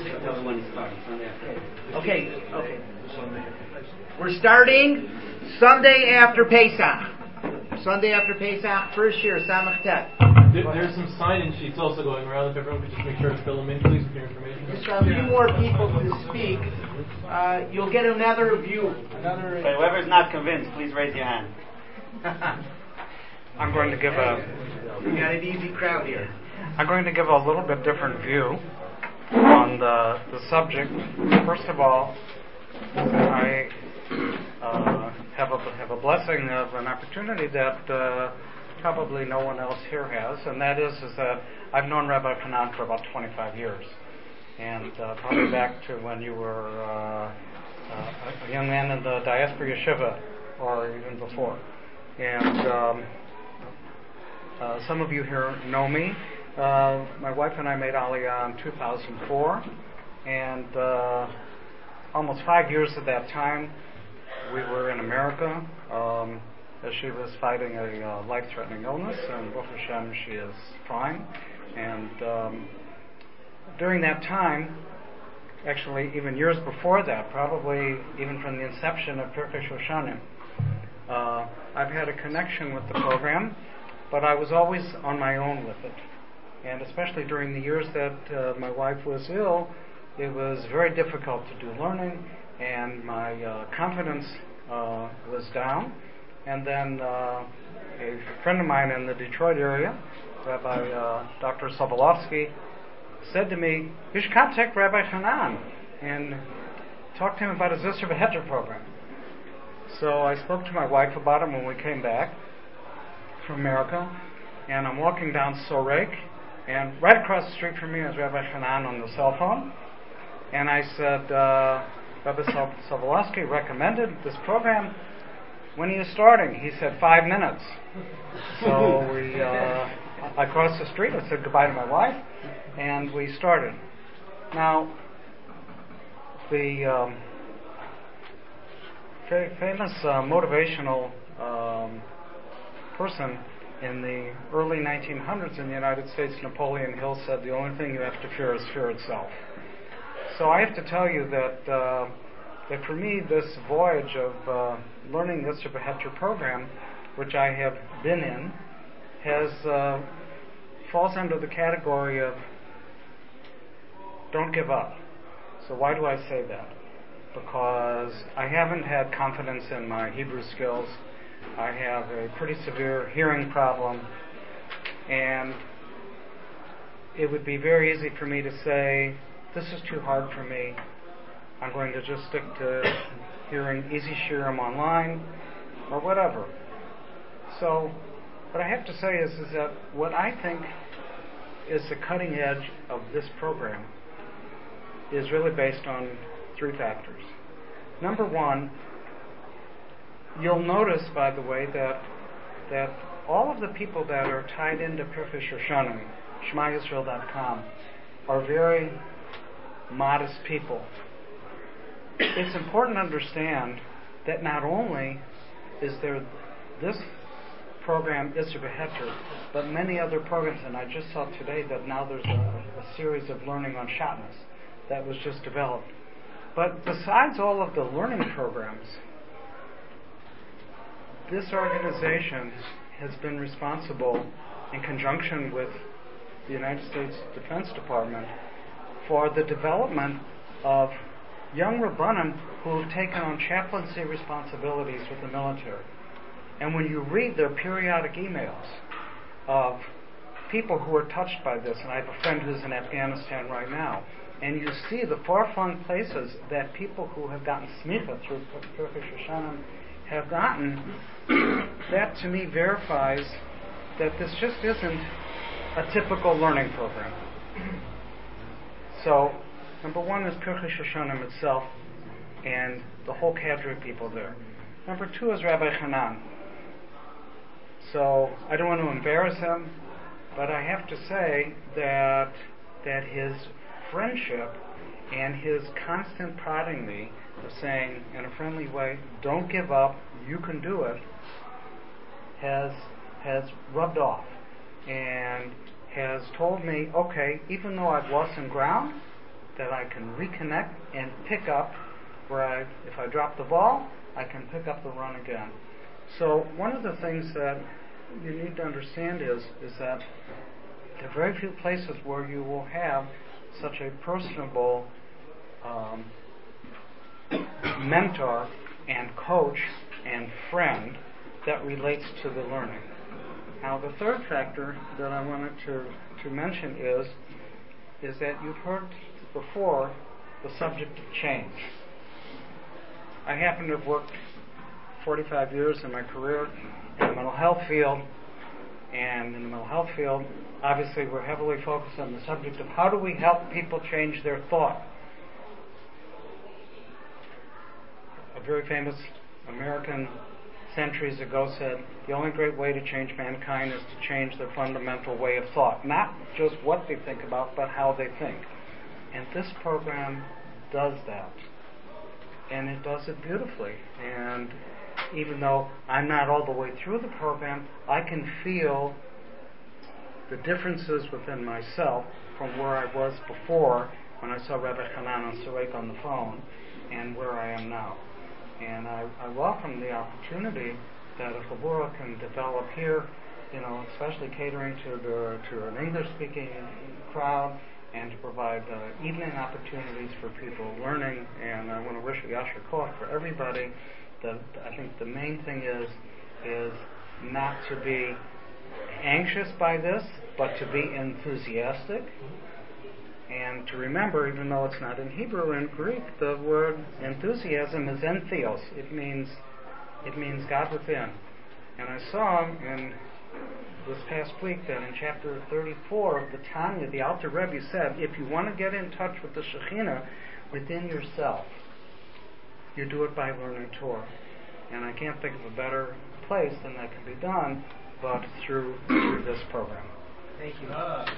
Okay. We're starting Sunday after Pesach. Sunday after Pesach, first shiur, Samach Tet. There's some sign-in sheets also going around. If everyone could just make sure to fill them in, please, with your information. Just a few more people to speak. You'll get another view. Okay, whoever's not convinced, please raise your hand. I'm going to give We got an easy crowd here. I'm going to give a little bit different view on the subject. First of all, I have a blessing of an opportunity that probably no one else here has, and that is that I've known Rabbi Chanan for about 25 years, and probably back to when you were a young man in the diaspora yeshiva, or even before. And some of you here know me. My wife and I made Aliyah in 2004, and almost 5 years of that time we were in America as she was fighting a life-threatening illness, and Baruch Hashem, she is fine. And during that time, actually even years before that, probably even from the inception of Pirkei Shoshanim, I've had a connection with the program, but I was always on my own with it. And especially during the years that my wife was ill, it was very difficult to do learning, and my confidence was down. And then a friend of mine in the Detroit area, Rabbi Dr. Sobolovsky, said to me, "You should contact Rabbi Hanan and talk to him about his Isser B'Heter program." So I spoke to my wife about it when we came back from America, and I'm walking down Sorek, and right across the street from me is Rabbi Hanan on the cell phone, and I said, Rabbi Sobolovsky recommended this program. When are you starting? He said 5 minutes. So I crossed the street, I said goodbye to my wife, and we started. Now, the famous motivational person in the early 1900s in the United States, Napoleon Hill, said the only thing you have to fear is fear itself. So I have to tell you that for me, this voyage of learning the Isser B'Heter program, which I have been in, falls under the category of don't give up. So why do I say that? Because I haven't had confidence in my Hebrew skills. I have a pretty severe hearing problem, and it would be very easy for me to say, this is too hard for me. I'm going to just stick to hearing Easy Shiurim online or whatever. So what I have to say is that what I think is the cutting edge of this program is really based on 3 factors. Number one, you'll notice, by the way, that all of the people that are tied into Pirkei Shoshanim, ShemaYisrael.com, are very modest people. It's important to understand that not only is there this program, Isser B'Heter, but many other programs, and I just saw today that now there's a series of learning on Shabbos that was just developed. But besides all of the learning programs, this organization has been responsible, in conjunction with the United States Defense Department, for the development of young Rabbanim who have taken on chaplaincy responsibilities with the military. And when you read their periodic emails of people who are touched by this, and I have a friend who's in Afghanistan right now, and you see the far-flung places that people who have gotten smicha through Pirkei Shoshanim have gotten, that to me verifies that this just isn't a typical learning program. So, number one is Pirkei Shoshanim itself and the whole cadre of people there. Number two is Rabbi Hanan. So, I don't want to embarrass him, but I have to say that his friendship and his constant prodding me of saying in a friendly way, don't give up, you can do it, has rubbed off and has told me, okay, even though I've lost some ground, that I can reconnect and pick up where if I drop the ball, I can pick up the run again. So one of the things that you need to understand is that there are very few places where you will have such a personable mentor and coach and friend that relates to the learning. Now, the third factor that I wanted to mention is that you've heard before the subject of change. I happen to have worked 45 years in my career in the mental health field, and in the mental health field, obviously we're heavily focused on the subject of how do we help people change their thought. A very famous American centuries ago said, the only great way to change mankind is to change their fundamental way of thought. Not just what they think about, but how they think. And this program does that. And it does it beautifully. And even though I'm not all the way through the program, I can feel the differences within myself from where I was before when I saw Rabbi Hanan Sorek on the phone and where I am now. And I welcome the opportunity that if Labora can develop here, especially catering to an English-speaking crowd, and to provide evening opportunities for people learning. And I want to wish a Yasher Koach for everybody. I think the main thing is not to be anxious by this, but to be enthusiastic. And to remember, even though it's not in Hebrew, in Greek, the word enthusiasm is entheos. It means God within. And I saw in this past week that in chapter 34 of the Tanya, the Alter Rebbe said, if you want to get in touch with the Shekhinah within yourself, you do it by learning Torah. And I can't think of a better place than that can be done, but through this program. Thank you.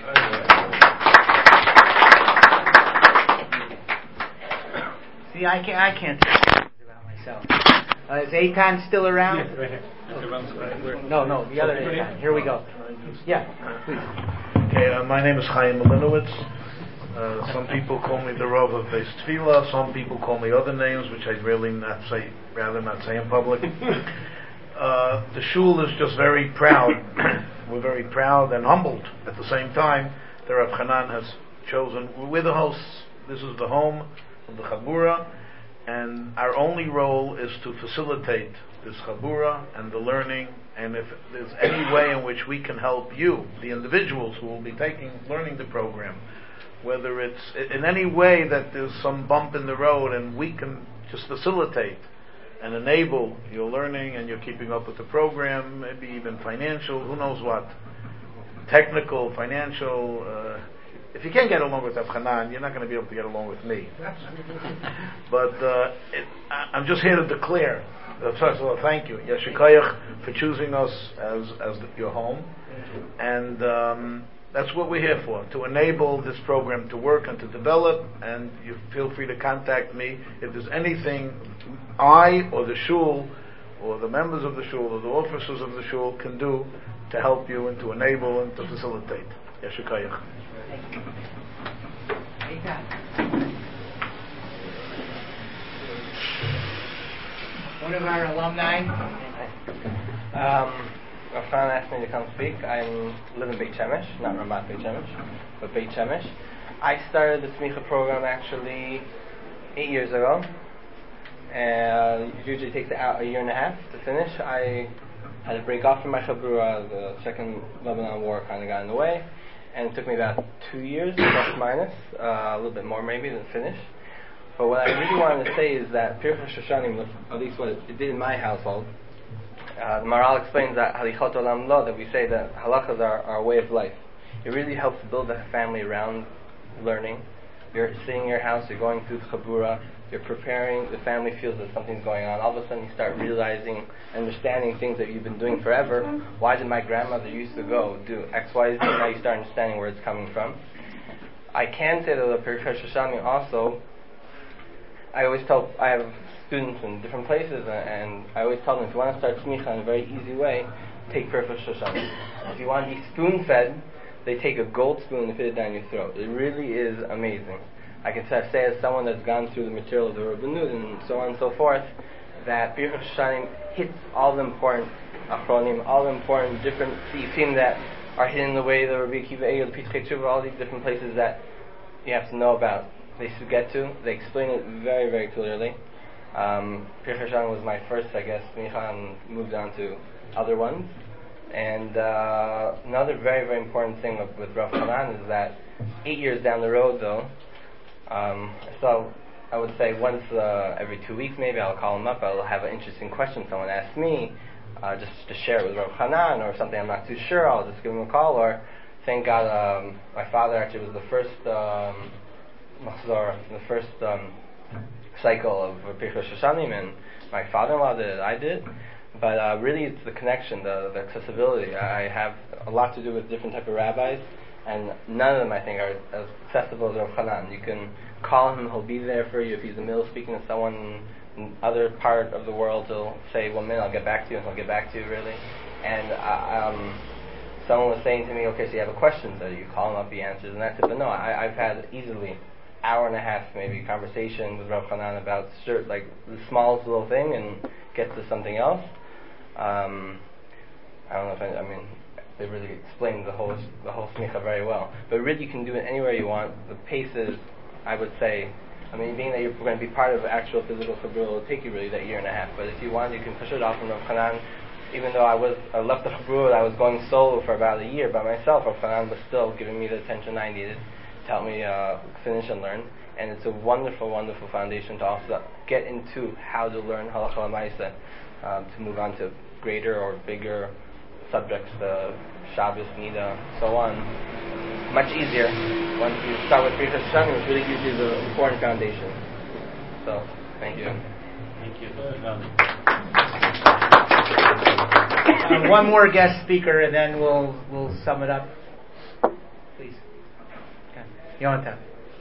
See, I can't say things about myself. Is Eitan still around? Yeah, right here. No, the other Eitan. Here we go. Yeah, please. Okay, my name is Chaim Malinowitz. Some people call me the Rav of Beis Tefillah. Some people call me other names, which I'd rather not say in public. The shul is just very proud. We're very proud and humbled at the same time that Rav Hanan has chosen. We're the hosts. This is the home of the Chabura, and our only role is to facilitate this Chabura and the learning. And if there's any way in which we can help you, the individuals who will be learning the program, whether it's in any way that there's some bump in the road and we can just facilitate and enable your learning and your keeping up with the program, maybe even financial, who knows what, technical, financial. If you can't get along with Rav Hanan, you're not going to be able to get along with me. But I'm just here to declare, first of all, thank you, Yashikayach, for choosing us as your home. And that's what we're here for, to enable this program to work and to develop. And you feel free to contact me if there's anything I or the shul or the members of the shul or the officers of the shul can do to help you and to enable and to facilitate. Yashikayach. One of our alumni. Rafan asked me to come speak. I live in Beit Shemesh, not Ramat Beit Shemesh, but Beit Shemesh. I started the Smicha program actually 8 years ago. It usually takes a year and a half to finish. I had to break off from my Chabura. The second Lebanon war kind of got in the way. And it took me about 2 years, plus minus, a little bit more maybe, than finish. But what I really wanted to say is that Pirchei Shoshanim, at least what it did in my household, the Maharal explains that Halichot Olam Lo, that we say that halachas are our way of life. It really helps build a family around learning. You're sitting in your house, you're going through the Chabura, you're preparing, the family feels that something's going on. All of a sudden you start realizing, understanding things that you've been doing forever. Why did my grandmother used to go do X, Y, Z? Now you start understanding where it's coming from. I can say that the Pirchei Shoshanim also, I have students in different places, and I always tell them, if you want to start smicha in a very easy way, take Pirchei Shoshanim. If you want to be spoon-fed, they take a gold spoon and fit it down your throat. It really is amazing. I can say as someone that's gone through the material of the Rabbanut and so on and so forth, that Pirchei Shoshanim hits all the important achronim, all the important different seifim that are hidden the way the Rabbi Akiva Eiger, the Pischei Tshuva, all these different places that you have to know about. They get to. They explain it very, very clearly. Pirchei Shoshanim was my first, I guess, smicha, and moved on to other ones. And another very, very important thing with Rav Hanan is that 8 years down the road, though, so I would say once every 2 weeks maybe I'll call him up. I'll have an interesting question someone asks me, just to share it with Rav Hanan, or something I'm not too sure. I'll just give him a call. Or thank God, my father actually was the first cycle of Pirchei Shoshanim, and my father-in-law did it. I did. But really, it's the connection, the accessibility. I have a lot to do with different type of rabbis, and none of them, I think, are as accessible as Rav Hanan. You can call him; he'll be there for you. If he's in the middle of speaking to someone in other part of the world, he'll say, 1 minute, I'll get back to you, and he'll get back to you, really. And someone was saying to me, okay, so you have a question, so you call him up, he answers, and that's it. But no, I've had easily hour and a half, maybe, conversation with Rav Hanan about like the smallest little thing, and get to something else. I don't know if they really explained the whole smicha very well. But really, you can do it anywhere you want. The pace is, I would say, being that you're going to be part of actual physical chabur, it'll take you really that year and a half. But if you want, you can push it off from Rav Hanan. even though I left the Chabur, I was going solo for about a year by myself. Rav Hanan was still giving me the attention I needed to help me finish and learn. And it's a wonderful, wonderful foundation to also get into how to learn Halacha L'Maaseh, to move on to greater or bigger subjects, the Shabbos, Nida, so on. Much easier once you start with Birchas Hashem, which really gives you the important foundation. So, thank you. Thank you. One more guest speaker, and then we'll sum it up. Please, okay. Yonatan.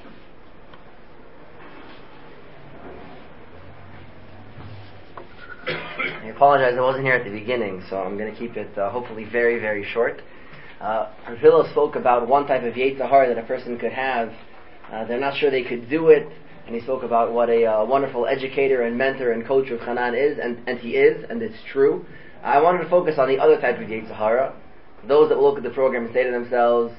I apologize, I wasn't here at the beginning, so I'm going to keep it hopefully very, very short. Rav Hillel spoke about one type of Yetzer Hara that a person could have. They're not sure they could do it, and he spoke about what a wonderful educator and mentor and coach Rav Hanan is, and he is, and it's true. I wanted to focus on the other type of Yetzer Hara, those that will look at the program and say to themselves,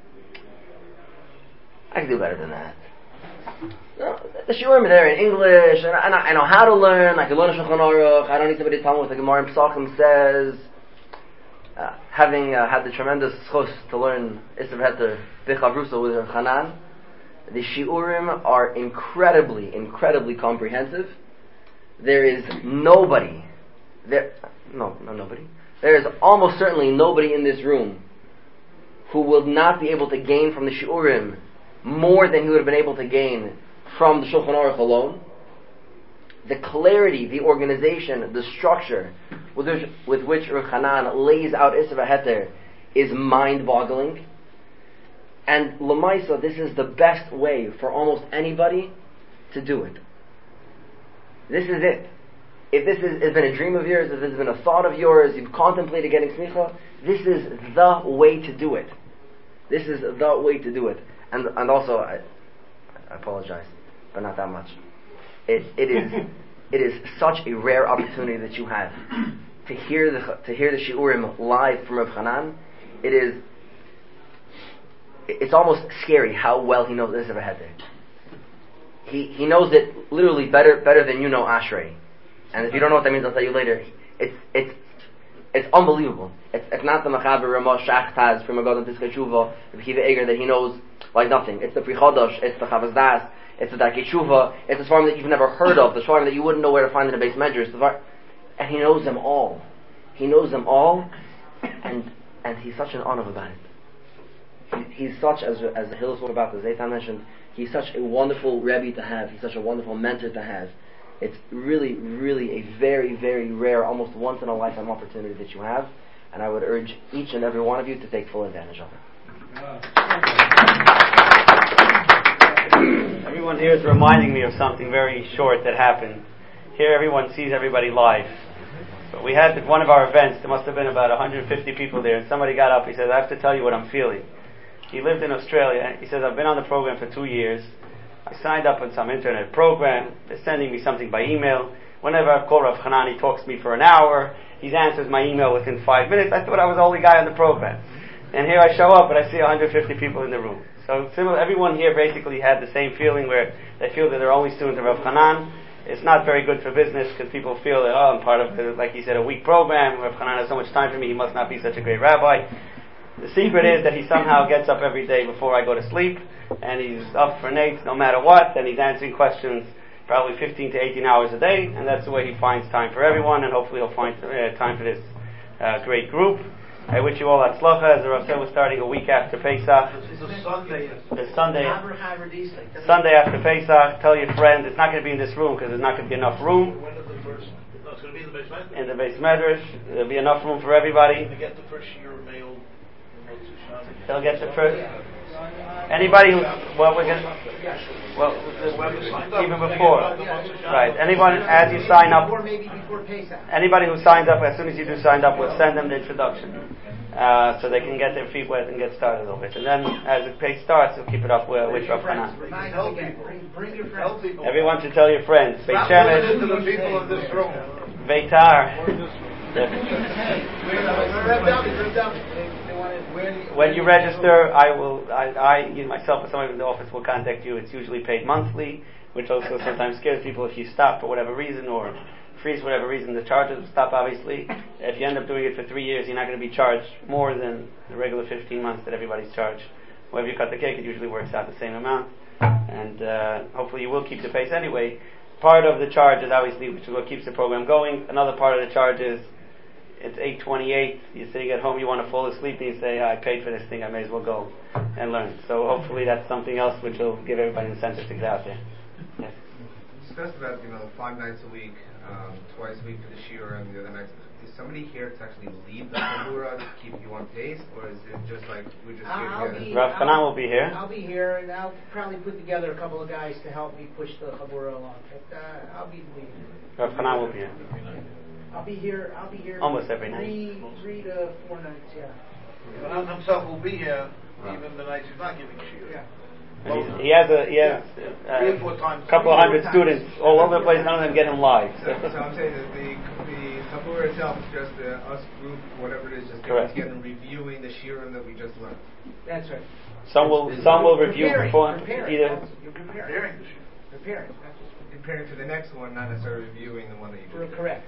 I can do better than that. The shiurim are there in English, and I know how to learn. I can learn a Shulchan Aruch. I don't need somebody to tell me what the Gemara in Pesachim says. Having had the tremendous chus to learn Isser Heter B'Chavrusa with Rav Hanan, the shiurim are incredibly, incredibly comprehensive. There is nobody there. Nobody. There is almost certainly nobody in this room who will not be able to gain from the shiurim more than he would have been able to gain from the Shulchan Aruch alone. The clarity, the organization, the structure with which Rav Hanan lays out Isser Heter is mind-boggling. And L'maisa, this is the best way for almost anybody to do it. This is it. If this has been a dream of yours, if this has been a thought of yours, you've contemplated getting smicha, this is the way to do it. This is the way to do it. And also, I apologize, but not that much. It is such a rare opportunity that you have to hear the shiurim live from Rav Hanan. It's almost scary how well he knows Isser Heter. He knows it literally better than you know Ashrei. And if you don't know what that means, I'll tell you later. It's unbelievable. It's not the Machaber Ramah Shachtaz from Magadon Piskei Tshuva, the Kiva Eger that he knows like nothing. It's the Pri Chodosh, it's the Chavaz Das, it's the Darkei Tshuva, it's the Svarim that you've never heard of, the Svarim that you wouldn't know where to find in the Beis Medrash. And he knows them all. He knows them all, and he's such an honor about it. He's such, as the Hillel spoke about, as Eitan mentioned, he's such a wonderful Rebbe to have, he's such a wonderful mentor to have. It's really, really a very, very rare, almost once-in-a-lifetime opportunity that you have, and I would urge each and every one of you to take full advantage of it. Everyone here is reminding me of something very short that happened. Here everyone sees everybody live. But we had one of our events, there must have been about 150 people there, and somebody got up, he said, I have to tell you what I'm feeling. He lived in Australia, he says, I've been on the program for 2 years. I signed up on some internet program. They're sending me something by email. Whenever I call Rav Hanan, he talks to me for an hour. He answers my email within 5 minutes. I thought I was the only guy on the program. And here I show up, and I see 150 people in the room. So everyone here basically had the same feeling where they feel that they're only students of Rav Hanan. It's not very good for business because people feel that, I'm part of, like he said, a weak program. Rav Hanan has so much time for me, he must not be such a great rabbi. The secret is that he somehow gets up every day before I go to sleep, and he's up for nates no matter what, and he's answering questions probably 15 to 18 hours a day, and that's the way he finds time for everyone, and hopefully he'll find time for this great group. I wish you all atzlacha. As the Rav said, we're starting a week after Pesach. The Sunday after Pesach. Tell your friends, it's not going to be in this room because there's not going to be enough room. It's going to be in the Beis Medrash. In the Beis Medrash. There'll be enough room for everybody. They get the first year mail. They'll get the first. Anybody who, even before, right? Anyone as you sign up, anybody who signs up, as soon as you do sign up, we'll send them the introduction, so they can get their feet wet and get started a little bit. And then, as the pace starts, we'll keep it up with Rav Hanan. Bring your friends. Everyone should tell your friends. Beit Shemesh, the people in this room. Beitar. When you register, I myself or somebody in the office will contact you. It's usually paid monthly, which also sometimes scares people if you stop for whatever reason or freeze for whatever reason, the charges will stop, obviously. If you end up doing it for 3 years, you're not going to be charged more than the regular 15 months that everybody's charged. Whenever you cut the cake, it usually works out the same amount. And hopefully you will keep the pace anyway. Part of the charge is obviously which is what keeps the program going. Another part of the charge is it's 8:28. You're sitting at home, you want to fall asleep, and you say, I paid for this thing, I may as well go and learn. So hopefully that's something else which will give everybody an incentive to get out there. Yes. You discussed about 5 nights a week, twice a week for the shiur and the other nights. Is somebody here to actually lead the chabura to keep you on pace, or is it just like we're just here together? Rav Hanan will be here. I'll be here, and I'll probably put together a couple of guys to help me push the chabura along. But I'll be the leader. Rav Hanan will be here. I'll be here almost every night. 3 to 4 nights, yeah. Hanan himself will be here even the nights he's not giving shiur. Yeah. He has a couple of hundred students all over the place. None of them get him live. So I'm saying that the chabura itself is just us group, whatever it is, just Correct. getting together and reviewing the shiurim that we just learned. That's right. Some will review before either. You're preparing the shiur. Preparing, not just preparing for the next one, not necessarily reviewing the one that you just. Correct.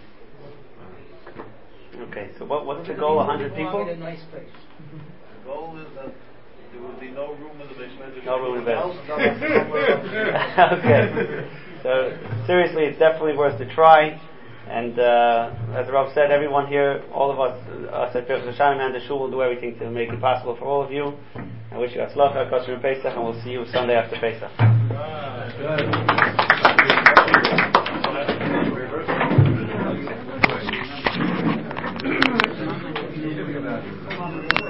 Okay, so what's the goal? 100 people. In a nice place. The goal is that there will be no room in the basement. No room in the basement. Okay. So seriously, it's definitely worth a try. And as the Rav said, everyone here, all of us at Pirchei Hashanah and the Shul will do everything to make it possible for all of you. I wish you Hatzlacha, Kosher Pesach, and we'll see you Sunday after Pesach.